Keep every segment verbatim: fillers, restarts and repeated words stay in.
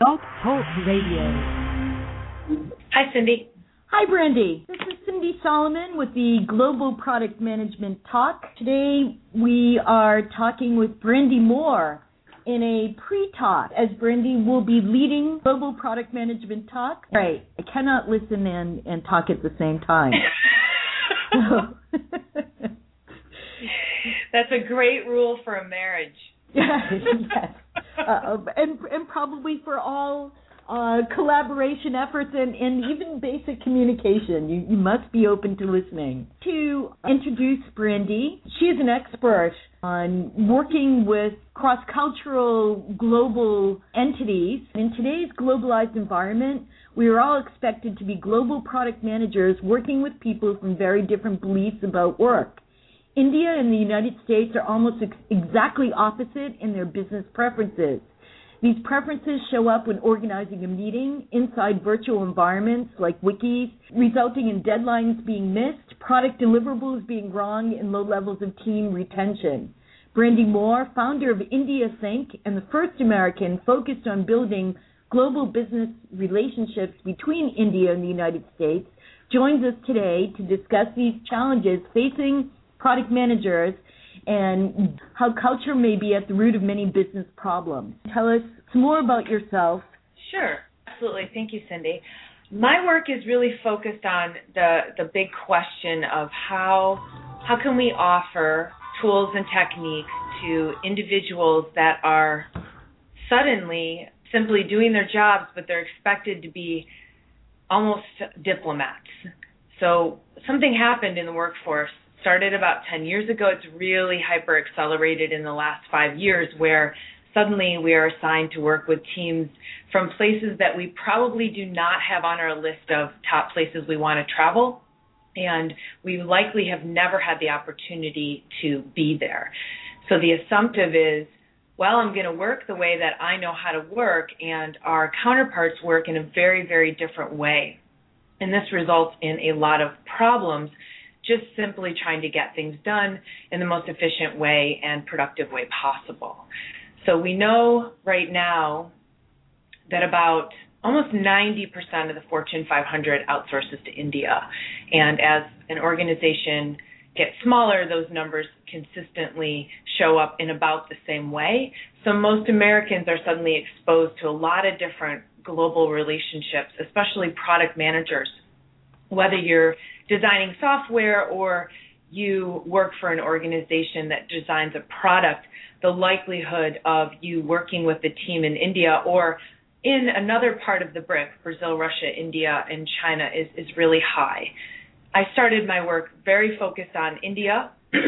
Blog Talk Radio. Hi, Cindy. Hi, Brandy. This is Cindy Solomon with the Global Product Management Talk. Today we are talking with Brandy Moore in a pre-talk, as Brandy will be leading Global Product Management Talk. Right. I cannot listen and, and talk at the same time. That's a great rule for a marriage. Yes, yes. Uh, and, and probably for all uh, collaboration efforts and, and even basic communication. You, you must be open to listening. To introduce Brandy, she is an expert on working with cross-cultural global entities. In today's globalized environment, we are all expected to be global product managers working with people from very different beliefs about work. India and the United States are almost ex- exactly opposite in their business preferences. These preferences show up when organizing a meeting inside virtual environments like wikis, resulting in deadlines being missed, product deliverables being wrong, and low levels of team retention. Brandy Moore, founder of India Sync and the first American focused on building global business relationships between India and the United States, joins us today to discuss these challenges facing product managers and how culture may be at the root of many business problems. Tell us some more about yourself. Sure, absolutely. Thank you, Cindy. My work is really focused on the, the big question of how how can we offer tools and techniques to individuals that are suddenly simply doing their jobs, but they're expected to be almost diplomats. So something happened in the workforce. Started about ten years ago. It's really hyper-accelerated in the last five years where suddenly we are assigned to work with teams from places that we probably do not have on our list of top places we want to travel, and we likely have never had the opportunity to be there. So the assumptive is, well, I'm going to work the way that I know how to work, and our counterparts work in a very, very different way. And this results in a lot of problems, just simply trying to get things done in the most efficient way and productive way possible. So we know right now that about almost ninety percent of the Fortune five hundred outsources to India. And as an organization gets smaller, those numbers consistently show up in about the same way. So most Americans are suddenly exposed to a lot of different global relationships, especially product managers. Whether you're designing software or you work for an organization that designs a product, the likelihood of you working with the team in India or in another part of the BRIC, Brazil, Russia, India, and China, is, is really high. I started my work very focused on India,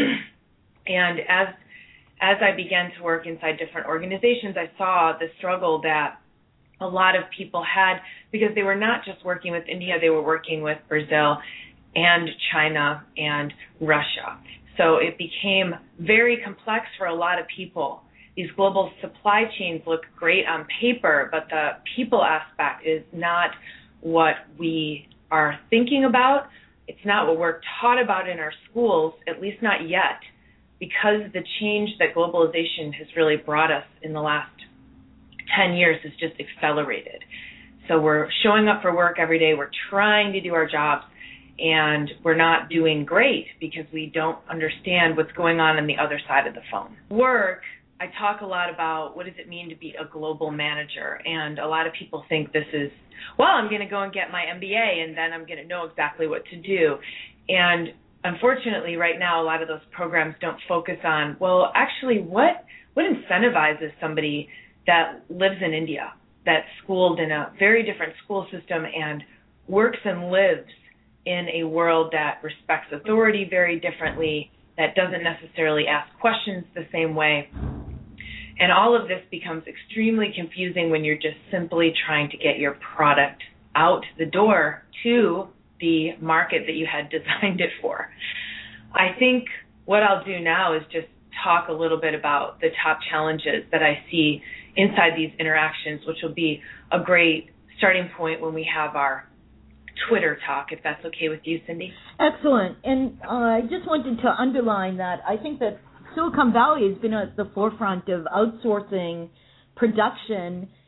and as as I began to work inside different organizations, I saw the struggle that a lot of people had because they were not just working with India, they were working with Brazil and China and Russia. So it became very complex for a lot of people. These global supply chains look great on paper, but the people aspect is not what we are thinking about. It's not what we're taught about in our schools, at least not yet, because the change that globalization has really brought us in the last ten years has just accelerated. So we're showing up for work every day, we're trying to do our jobs, and we're not doing great because we don't understand what's going on on the other side of the phone. Work, I talk a lot about what does it mean to be a global manager, and a lot of people think this is, well, I'm going to go and get my M B A and then I'm going to know exactly what to do. And unfortunately, right now, a lot of those programs don't focus on, well, actually, what what incentivizes somebody that lives in India, that's schooled in a very different school system and works and lives in a world that respects authority very differently, that doesn't necessarily ask questions the same way. And all of this becomes extremely confusing when you're just simply trying to get your product out the door to the market that you had designed it for. I think what I'll do now is just talk a little bit about the top challenges that I see inside these interactions, which will be a great starting point when we have our Twitter talk, if that's okay with you, Cindy. Excellent. And uh, I just wanted to underline that I think that Silicon Valley has been at the forefront of outsourcing production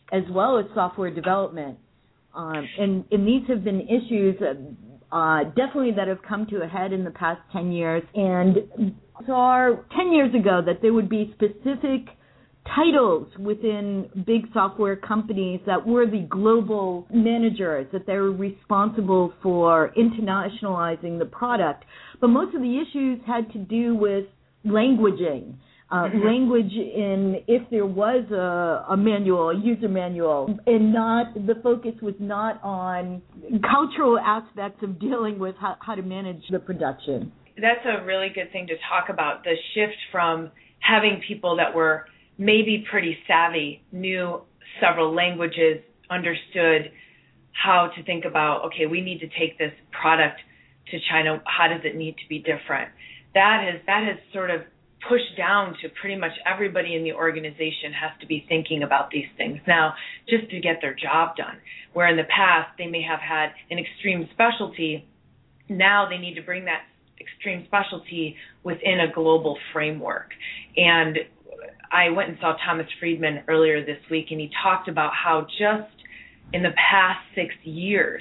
as well as software development. Um, and, and these have been issues uh, definitely that have come to a head in the past ten years. And saw ten years ago that there would be specific titles within big software companies that were the global managers, that they were responsible for internationalizing the product. But most of the issues had to do with languaging. Uh, mm-hmm. Language in, if there was a, a manual, a user manual, and not, the focus was not on cultural aspects of dealing with how, how to manage the production. That's a really good thing to talk about, the shift from having people that were maybe pretty savvy, knew several languages, understood how to think about, okay, we need to take this product to China, how does it need to be different? That has, that has sort of pushed down to pretty much everybody in the organization has to be thinking about these things now just to get their job done. Where in the past they may have had an extreme specialty, now they need to bring that extreme specialty within a global framework. And I went and saw Thomas Friedman earlier this week, and he talked about how just in the past six years,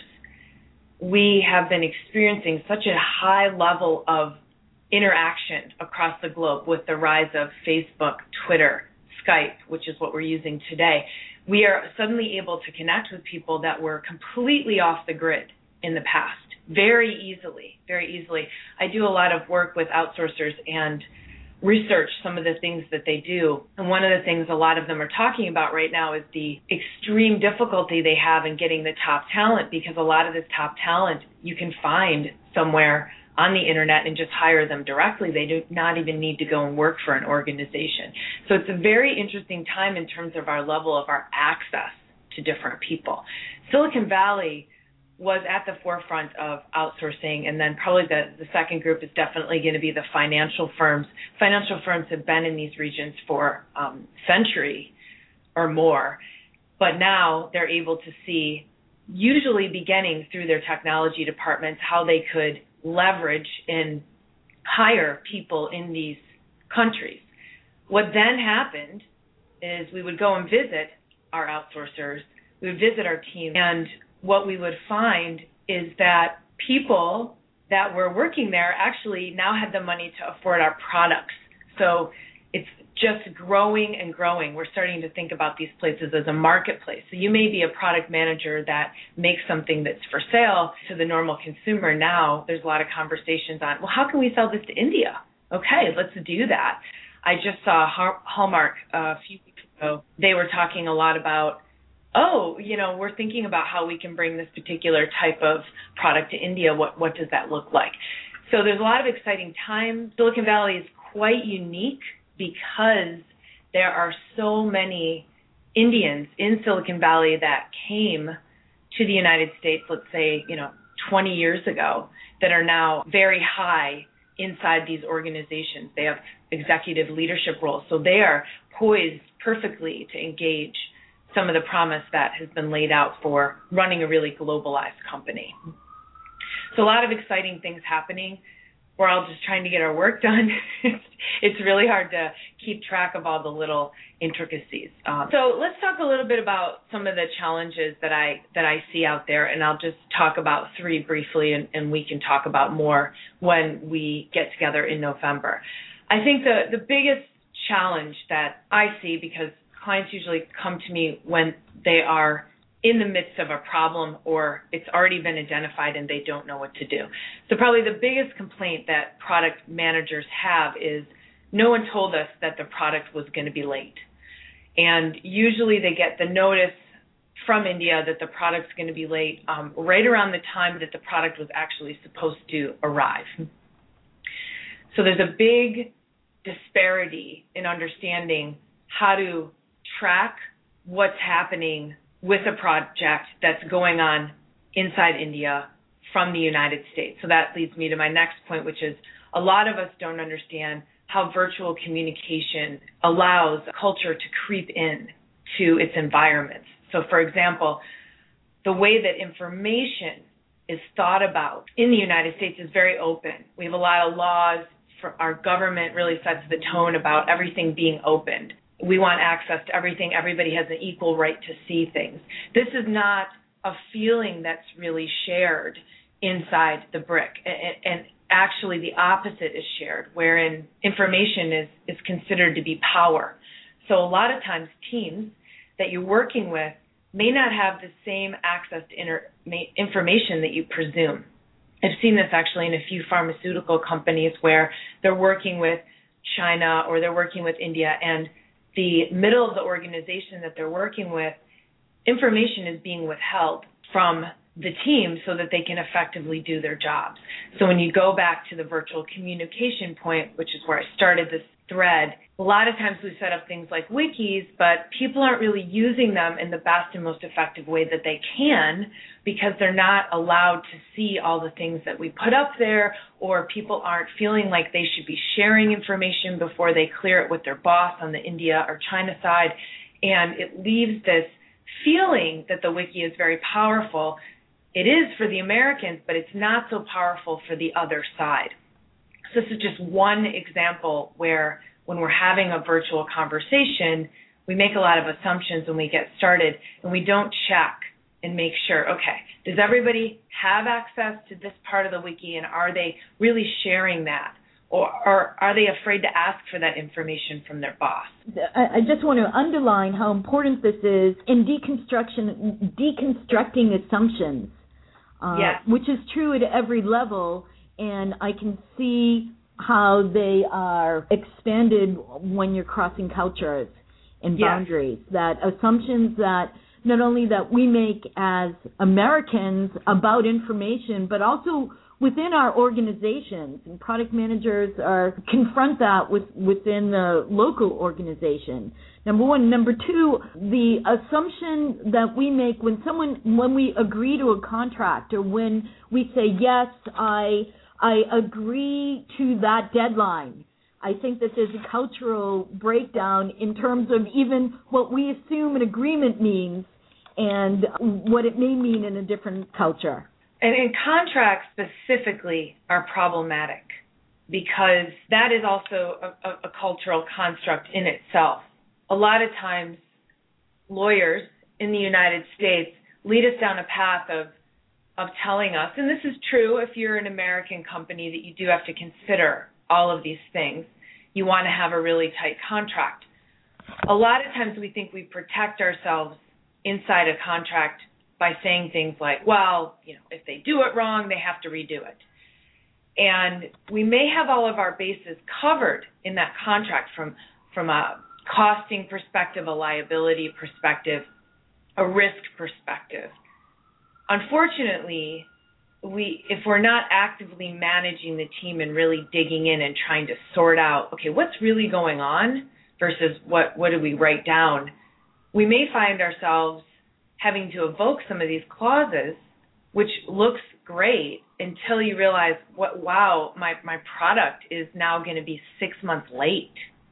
we have been experiencing such a high level of interaction across the globe with the rise of Facebook, Twitter, Skype, which is what we're using today. We are suddenly able to connect with people that were completely off the grid in the past, very easily, very easily. I do a lot of work with outsourcers and research some of the things that they do. And one of the things a lot of them are talking about right now is the extreme difficulty they have in getting the top talent, because a lot of this top talent you can find somewhere on the internet and just hire them directly. They do not even need to go and work for an organization. So it's a very interesting time in terms of our level of our access to different people. Silicon Valley was at the forefront of outsourcing, and then probably the, the second group is definitely going to be the financial firms. Financial firms have been in these regions for um, a century or more, but now they're able to see, usually beginning through their technology departments, how they could leverage and hire people in these countries. What then happened is we would go and visit our outsourcers, we would visit our team, and what we would find is that people that were working there actually now had the money to afford our products. So it's just growing and growing. We're starting to think about these places as a marketplace. So you may be a product manager that makes something that's for sale to the normal consumer. Now there's a lot of conversations on, well, how can we sell this to India? Okay, let's do that. I just saw Hallmark a few weeks ago. They were talking a lot about, oh, you know, we're thinking about how we can bring this particular type of product to India. What what does that look like? So there's a lot of exciting time. Silicon Valley is quite unique because there are so many Indians in Silicon Valley that came to the United States, let's say, you know, twenty years ago, that are now very high inside these organizations. They have executive leadership roles. So they are poised perfectly to engage some of the promise that has been laid out for running a really globalized company. So a lot of exciting things happening. We're all just trying to get our work done. It's really hard to keep track of all the little intricacies. Um, so let's talk a little bit about some of the challenges that I that I see out there, and I'll just talk about three briefly, and, and we can talk about more when we get together in November. I think the, the biggest challenge that I see, because clients usually come to me when they are in the midst of a problem or it's already been identified and they don't know what to do. So probably the biggest complaint that product managers have is no one told us that the product was going to be late. And usually they get the notice from India that the product's going to be late um, right around the time that the product was actually supposed to arrive. So there's a big disparity in understanding how to track what's happening with a project that's going on inside India from the United States. So that leads me to my next point, which is a lot of us don't understand how virtual communication allows culture to creep in to its environments. So, for example, the way that information is thought about in the United States is very open. We have a lot of laws. For our government really sets the tone about everything being opened. we want access to everything. Everybody has an equal right to see things. This is not a feeling that's really shared inside the BRIC. And, and actually the opposite is shared, wherein information is, is considered to be power. So a lot of times teams that you're working with may not have the same access to inter- information that you presume. I've seen this actually in a few pharmaceutical companies where they're working with China or they're working with India, and the middle of the organization that they're working with, information is being withheld from the team so that they can effectively do their jobs. So when you go back to the virtual communication point, which is where I started this thread, a lot of times we set up things like wikis, but people aren't really using them in the best and most effective way that they can because they're not allowed to see all the things that we put up there, or people aren't feeling like they should be sharing information before they clear it with their boss on the India or China side. And it leaves this feeling that the wiki is very powerful. It is for the Americans, but it's not so powerful for the other side. So this is just one example where when we're having a virtual conversation, we make a lot of assumptions when we get started, and we don't check and make sure, okay, does everybody have access to this part of the wiki, and are they really sharing that? Or, or are they afraid to ask for that information from their boss? I just want to underline how important this is in deconstruction, deconstructing assumptions, uh, yes. which is true at every level, and I can see how they are expanded when you're crossing cultures and yes. boundaries, that assumptions that not only that we make as Americans about information, but also within our organizations, and product managers are confront that with, within the local organization. Number one. Number two, the assumption that we make when someone, when we agree to a contract, or when we say, yes, I, I agree to that deadline. I think that there's a cultural breakdown in terms of even what we assume an agreement means and what it may mean in a different culture. And, and contracts specifically are problematic because that is also a, a, a cultural construct in itself. A lot of times lawyers in the United States lead us down a path of, of telling us, and this is true if you're an American company, that you do have to consider all of these things. You want to have a really tight contract. A lot of times we think we protect ourselves inside a contract by saying things like, well, you know, if they do it wrong, they have to redo it. And we may have all of our bases covered in that contract from, from a costing perspective, a liability perspective, a risk perspective. Unfortunately, we, if we're not actively managing the team and really digging in and trying to sort out, okay, what's really going on versus what, what do we write down, we may find ourselves having to evoke some of these clauses, which looks great until you realize, what, wow, my, my product is now going to be six months late.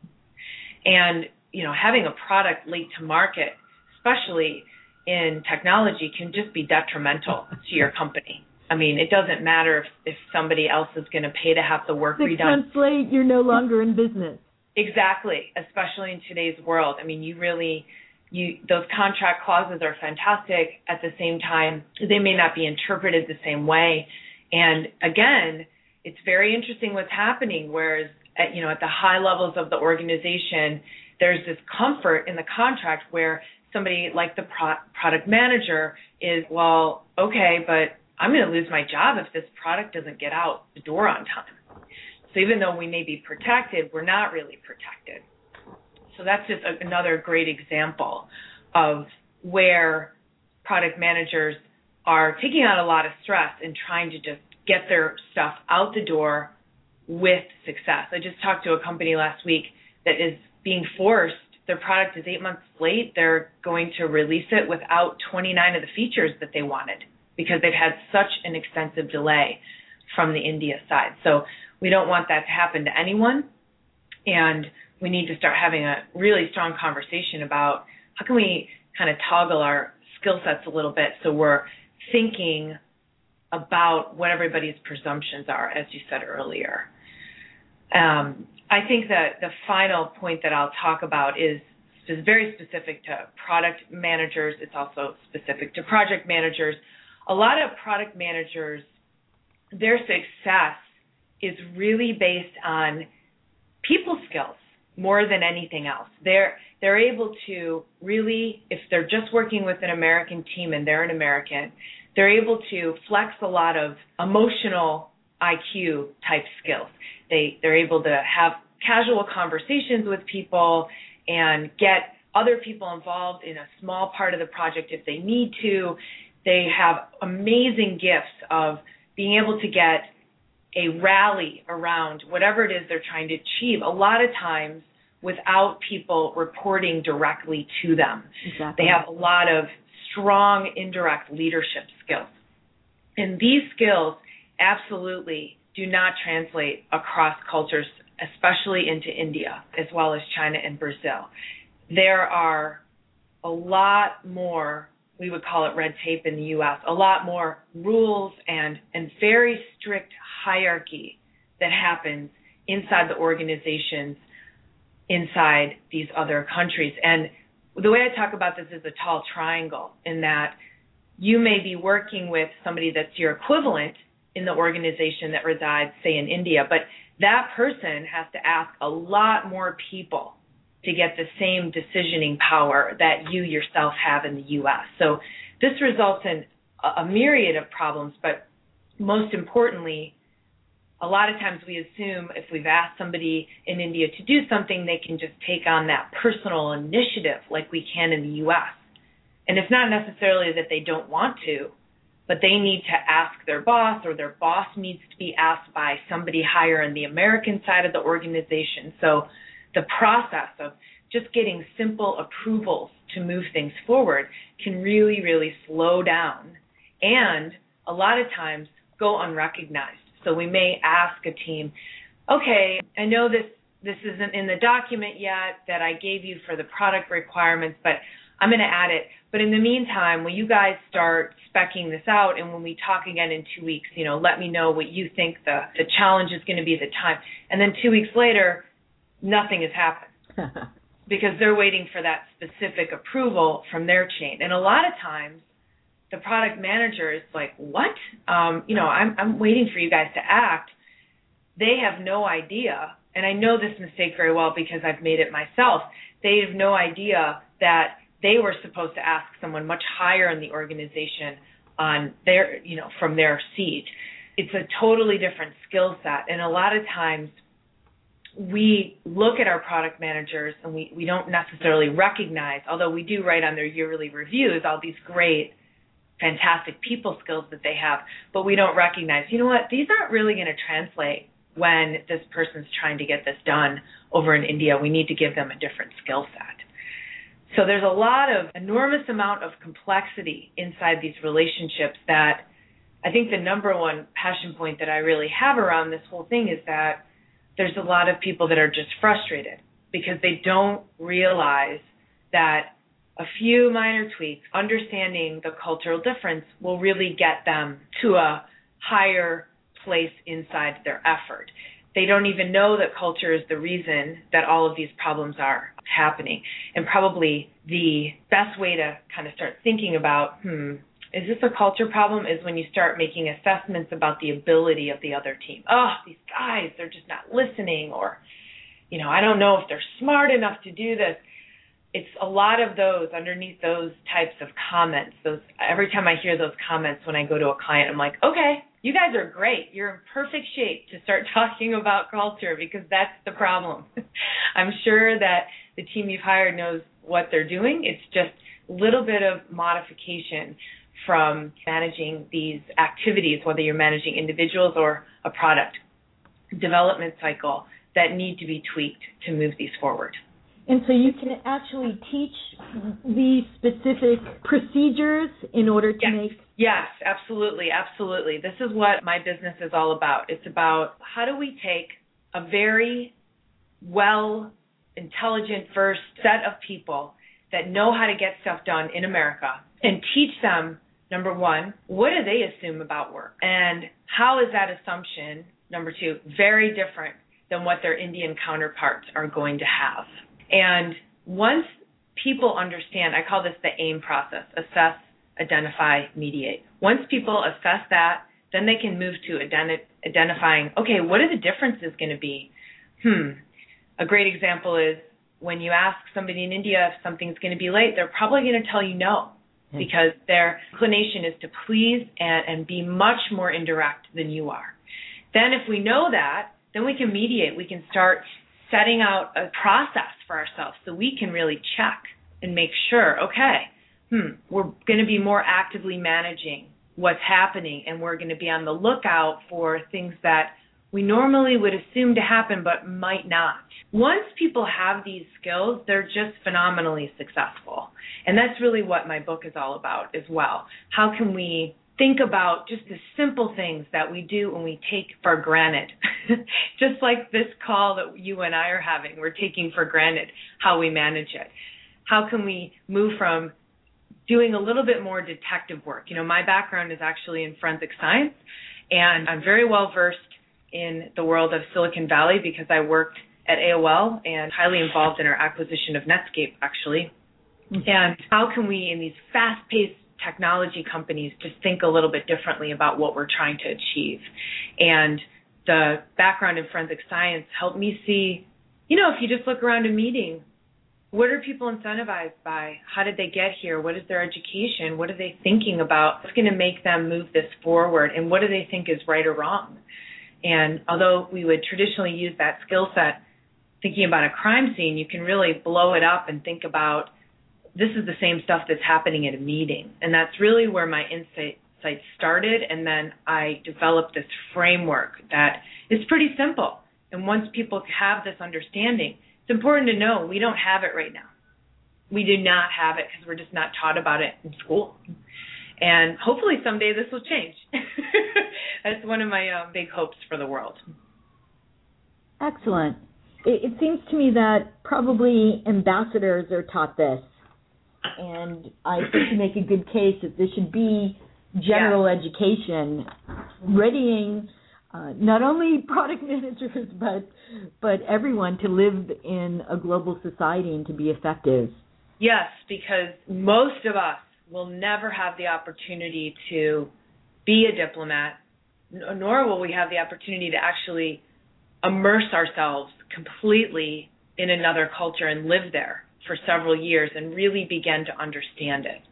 And, you know, having a product late to market, especially in technology, can just be detrimental to your company. I mean, it doesn't matter if, if somebody else is going to pay to have the work Six redone. Six months late, you're no longer in business. Exactly, especially in today's world. I mean, you really... You, those contract clauses are fantastic. At the same time, they may not be interpreted the same way. And again, it's very interesting what's happening, whereas at, you know, at the high levels of the organization, there's this comfort in the contract where somebody like the pro- product manager is, well, okay, but I'm going to lose my job if this product doesn't get out the door on time. So even though we may be protected, we're not really protected. So that's just a, another great example of where product managers are taking out a lot of stress and trying to just get their stuff out the door with success. I just talked to a company last week that is being forced, their product is eight months late, they're going to release it without twenty-nine of the features that they wanted because they've had such an extensive delay from the India side. So we don't want that to happen to anyone, and we need to start having a really strong conversation about how can we kind of toggle our skill sets a little bit so we're thinking about what everybody's presumptions are, as you said earlier. Um, I think that the final point that I'll talk about is it's very specific to product managers. It's also specific to project managers. A lot of product managers, their success is really based on people skills more than anything else. They're they're able to really, if they're just working with an American team and they're an American, they're able to flex a lot of emotional I Q type skills. They they're able to have casual conversations with people and get other people involved in a small part of the project if they need to. They have amazing gifts of being able to get a rally around whatever it is they're trying to achieve, a lot of times without people reporting directly to them. Exactly. They have a lot of strong indirect leadership skills. And these skills absolutely do not translate across cultures, especially into India, as well as China and Brazil. There are a lot more, we would call it red tape in the U S, a lot more rules and, and very strict hierarchy that happens inside the organizations, inside these other countries. And the way I talk about this is a tall triangle, in that you may be working with somebody that's your equivalent in the organization that resides, say, in India, but that person has to ask a lot more people to get the same decisioning power that you yourself have in the U S. So this results in a myriad of problems, but most importantly, a lot of times we assume if we've asked somebody in India to do something, they can just take on that personal initiative like we can in the U S. And it's not necessarily that they don't want to, but they need to ask their boss, or their boss needs to be asked by somebody higher in the American side of the organization. So the process of just getting simple approvals to move things forward can really, really slow down and a lot of times go unrecognized. So we may ask a team, okay, I know this, this isn't in the document yet that I gave you for the product requirements, but I'm going to add it. But in the meantime, will you guys start speccing this out? And when we talk again in two weeks, you know, let me know what you think the, the challenge is going to be at the time. And then two weeks later, nothing has happened because they're waiting for that specific approval from their chain. And a lot of times, the product manager is like, what? Um, you know, I'm, I'm waiting for you guys to act. They have no idea, and I know this mistake very well because I've made it myself. They have no idea that they were supposed to ask someone much higher in the organization on their, you know, from their seat. It's a totally different skill set, and a lot of times we look at our product managers and we, we don't necessarily recognize, although we do write on their yearly reviews, all these great fantastic people skills that they have, but we don't recognize, you know what, these aren't really going to translate when this person's trying to get this done over in India. We need to give them a different skill set. So there's a lot of enormous amount of complexity inside these relationships that I think the number one passion point that I really have around this whole thing is that there's a lot of people that are just frustrated because they don't realize that a few minor tweaks, understanding the cultural difference, will really get them to a higher place inside their effort. They don't even know that culture is the reason that all of these problems are happening. And probably the best way to kind of start thinking about, hmm, is this a culture problem, is when you start making assessments about the ability of the other team. Oh, these guys, they're just not listening, or, you know, I don't know if they're smart enough to do this. It's a lot of those underneath those types of comments. Those every time I hear those comments when I go to a client, I'm like, okay, you guys are great. You're in perfect shape to start talking about culture because that's the problem. I'm sure that the team you've hired knows what they're doing. It's just a little bit of modification from managing these activities, whether you're managing individuals or a product development cycle, that need to be tweaked to move these forward. And so you can actually teach these specific procedures in order to yes. make... Yes, absolutely, absolutely. This is what my business is all about. It's about how do we take a very well, intelligent, versed set of people that know how to get stuff done in America and teach them, number one, what do they assume about work? And how is that assumption, number two, very different than what their Indian counterparts are going to have? And once people understand, I call this the AIM process, assess, identify, mediate. Once people assess that, then they can move to identi- identifying, okay, what are the differences going to be? Hmm. A great example is when you ask somebody in India if something's going to be late, they're probably going to tell you no, because their inclination is to please and, and be much more indirect than you are. Then if we know that, then we can mediate. We can start setting out a process for ourselves so we can really check and make sure, okay, hmm, we're going to be more actively managing what's happening, and we're going to be on the lookout for things that we normally would assume to happen but might not. Once people have these skills, they're just phenomenally successful. And that's really what my book is all about as well. How can we think about just the simple things that we do when we take for granted? Just like this call that you and I are having, we're taking for granted how we manage it. How can we move from doing a little bit more detective work? You know, my background is actually in forensic science, and I'm very well versed in the world of Silicon Valley because I worked at A O L and highly involved in our acquisition of Netscape, actually. Mm-hmm. And how can we, in these fast-paced technology companies, just think a little bit differently about what we're trying to achieve? And the background in forensic science helped me see, you know, if you just look around a meeting, what are people incentivized by? How did they get here? What is their education? What are they thinking about? What's going to make them move this forward? And what do they think is right or wrong? And although we would traditionally use that skill set thinking about a crime scene, you can really blow it up and think about this is the same stuff that's happening at a meeting. And that's really where my insight started. And then I developed this framework that is pretty simple. And once people have this understanding, it's important to know we don't have it right now. We do not have it because we're just not taught about it in school. And hopefully someday this will change. That's one of my uh, big hopes for the world. Excellent. It, it seems to me that probably ambassadors are taught this. And I think you make a good case that this should be general yeah. education, readying uh, not only product managers but but everyone to live in a global society and to be effective. Yes, because most of us will never have the opportunity to be a diplomat, nor will we have the opportunity to actually immerse ourselves completely in another culture and live there for several years and really begin to understand it.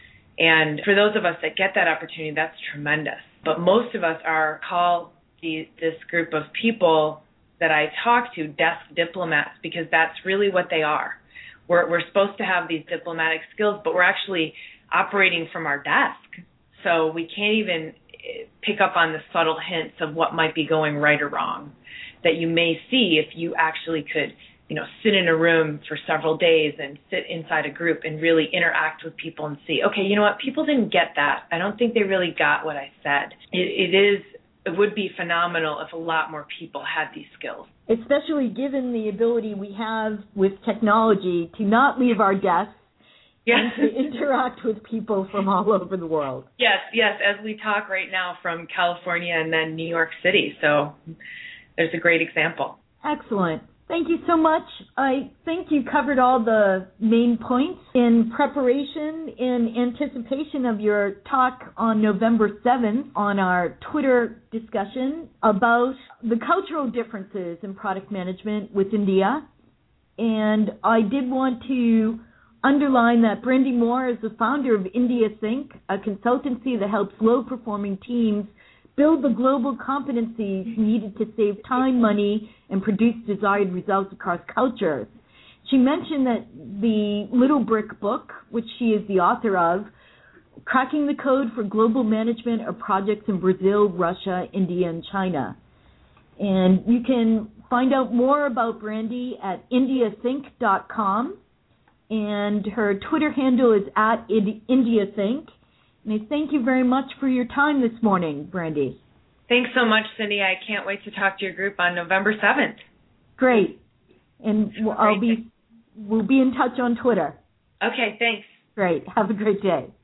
And for those of us that get that opportunity, that's tremendous. But most of us are call the, this group of people that I talk to desk diplomats, because that's really what they are. We're, we're supposed to have these diplomatic skills, but we're actually operating from our desk. So we can't even pick up on the subtle hints of what might be going right or wrong that you may see if you actually could, you know, sit in a room for several days and sit inside a group and really interact with people and see, okay, you know what, people didn't get that. I don't think they really got what I said. It, it is, it would be phenomenal if a lot more people had these skills. Especially given the ability we have with technology to not leave our desks yes. and to interact with people from all over the world. Yes, yes, as we talk right now from California and then New York City. So there's a great example. Excellent. Thank you so much. I think you covered all the main points in preparation, in anticipation of your talk on November seventh on our Twitter discussion about the cultural differences in product management with India. And I did want to underline that Brandy Moore is the founder of India Think, a consultancy that helps low-performing teams build the global competencies needed to save time, money, and produce desired results across cultures. She mentioned that the Little Brick book, which she is the author of, Cracking the Code for Global Management of Projects in Brazil, Russia, India, and China. And you can find out more about Brandy at india think dot com, and her Twitter handle is at indiathink. And I thank you very much for your time this morning, Brandy. Thanks so much, Cindy. I can't wait to talk to your group on November seventh. Great. And I'll be, we'll be in touch on Twitter. Okay, thanks. Great. Have a great day.